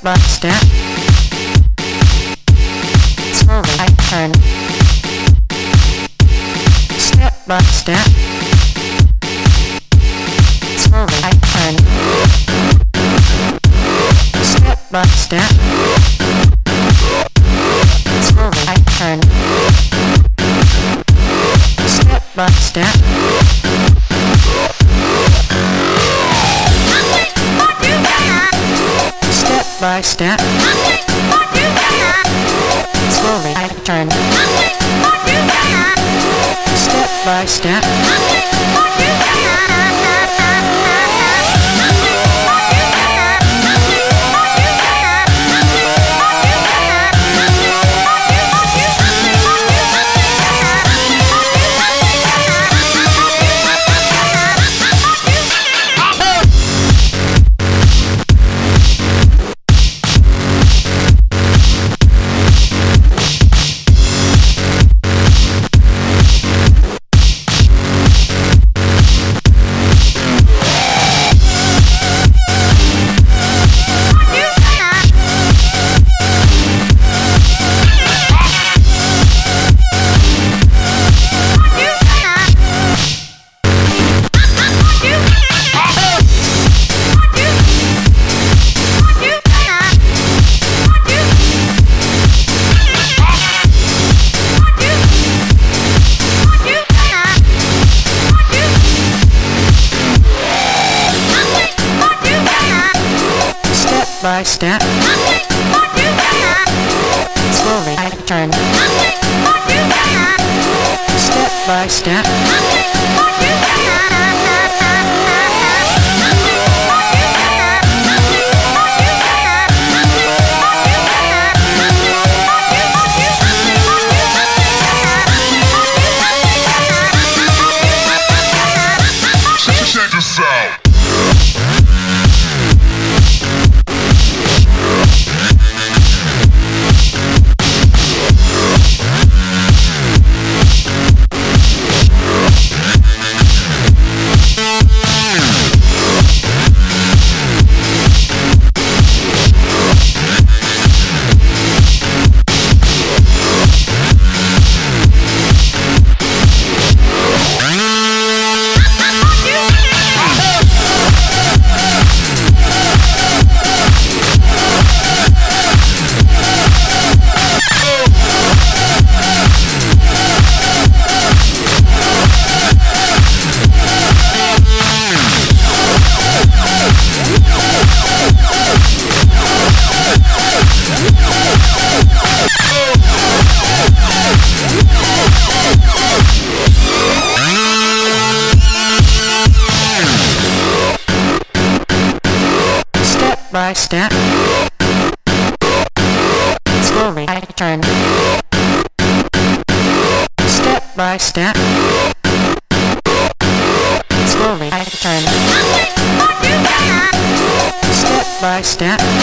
by step. Slowly I turn. Step by step. Slowly I turn. Step by step. Slowly I turn. Step by step. Step by step. Slowly I turn. Step by step. By step. Slowly I turn. Step by step. Check this out. By step. Slowly I turn. Step by step. Slowly I turn. Step by step.